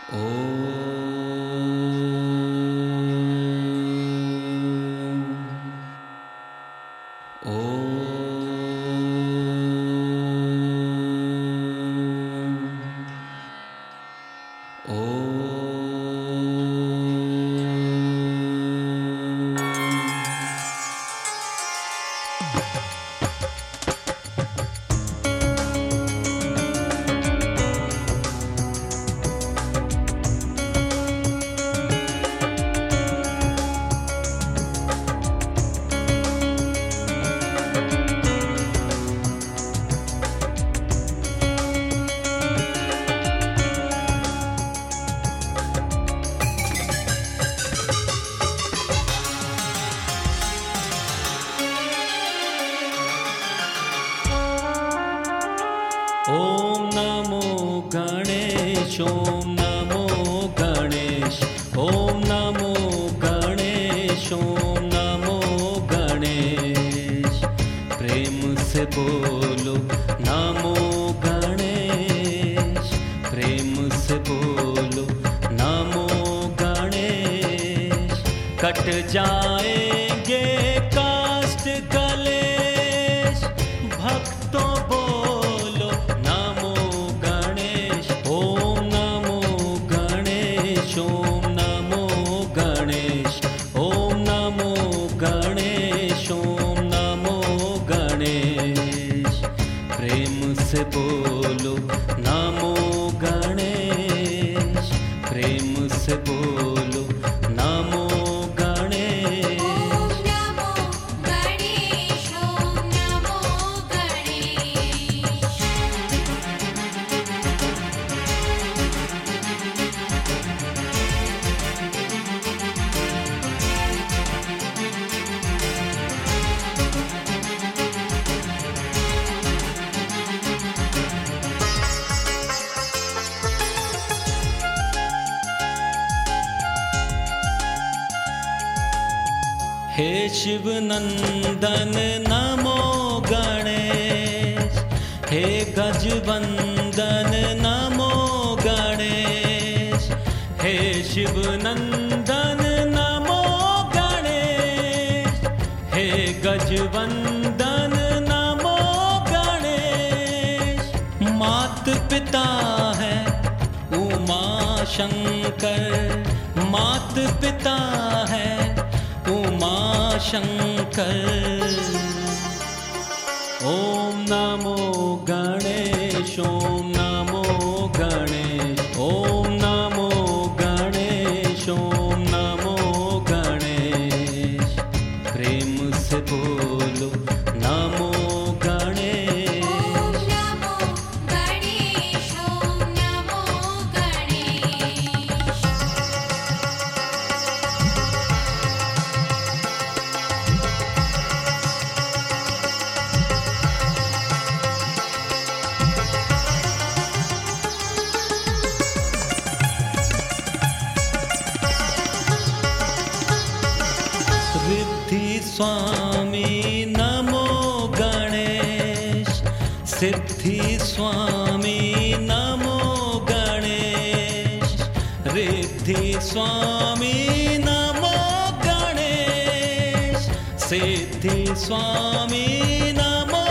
ओम नमो गणेश, ओम नमो गणेश, ओम नमो गणेश, ओम नमो गणेश। प्रेम से बोलो नमो गणेश, प्रेम से बोलो नमो गणेश। कट जाएंगे कष्ट कलेश, भक्तों बोलो नमो गणेश। ओम नमो गणेश, ओम नमो गणेश, ओम नमो गणेश, ओम नमो गणेश। प्रेम से बोलो नमो गणेश, प्रेम से बोलो नमो गणेश। ओम नमो गणेश, ओम नमो गणेश। हे शिव नंदन नमो गणेश, हे गजवंदन नमो गणेश। हे शिव नंदन नमो गणेश, हे गजवंदन नमो गणेश। मात पिता है उमा शंकर, मात पिता है उमा शंकर। ओम नमो गणेश, ओम नमो गणेश, ओम नमो गणेश, ओम नमो गणेश। प्रेम से बोलो नमो गणेश। ओम नमो गणेश, ओम नमो गणेश। रिद्धि स्वामी नमो गणेश, सिद्धि स्वामी नमो गणेश। रिद्धि स्वामी नमो गणेश, सिद्धि स्वामी नमो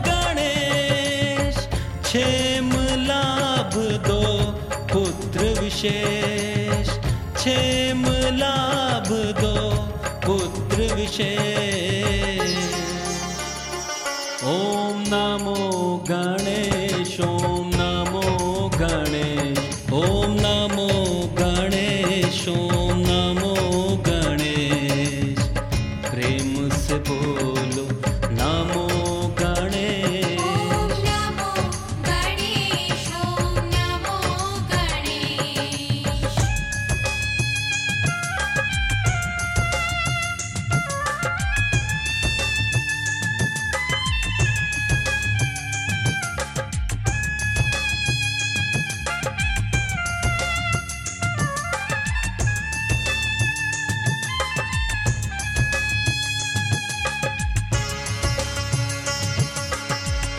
गणेश। क्षेम लाभ दो पुत्र विशेष, क्षेम लाभ दो पुत्र विशेष। ओम नमो गणेश, ओम नमो गणेश, ओम नमो गणेश, ओम नमो गणेश। प्रेम से बोलो नमो गणेश। ओम नमो गणेश, ओम नमो गणेश।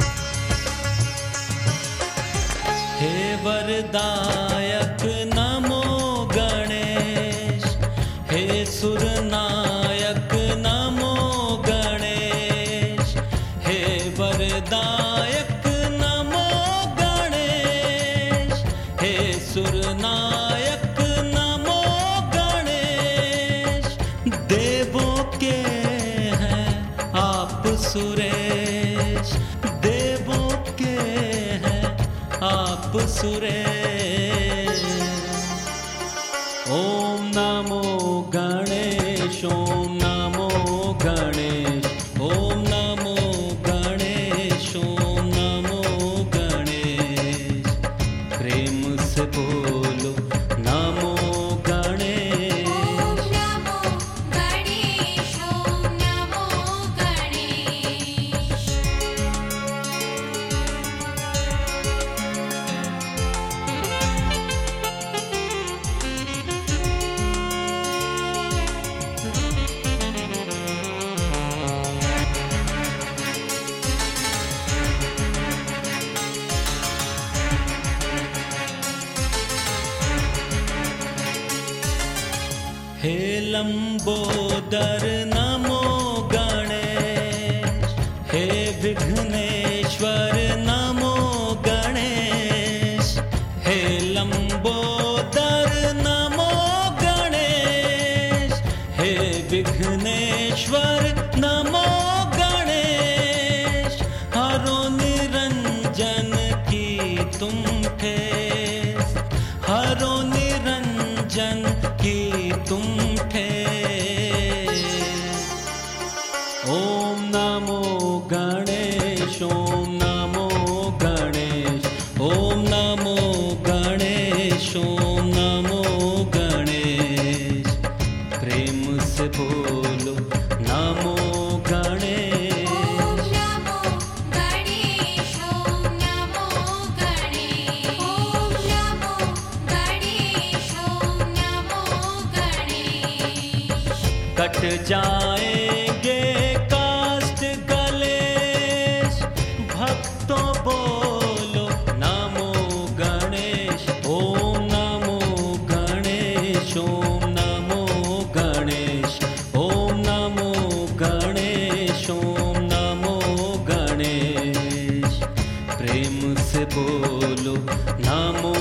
हे वरदायक नमो आप सुरेश। ओम नमो गणेश, ओम नमो गणेश, ओम नमो गणेश, ओम नमो गणेश। प्रेम से बोलो नमो गणेश। ओम नमो गणेश, ओम नमो गणेश। हे लंबोदर नमो गणेश, हे विघ्नेश्वर नमो गणेश। हे लंबोदर नमो गणेश, हे विघ्नेश्वर नमो गणेश। हरो निरंजन की तुम ठेस, हरो निरंजन की तुम ठेस। ओम नमो गणेश, ओम नमो गणेश, ओम नमो गणेश, ओम नमो गणेश। प्रेम से बोलो नमो गणेश। ओम नमो गणेश, ओम नमो गणेश। ओम नमो गणेश, ओम नमो गणेश। कट जाएंगे काष्ठ कलेश, भक्तों बोलो नमो गणेश। ओम नमो गणेश, ओम नमो गणेश, ओम नमो गणेश, ओम नमो गणेश। प्रेम से बोलो नमो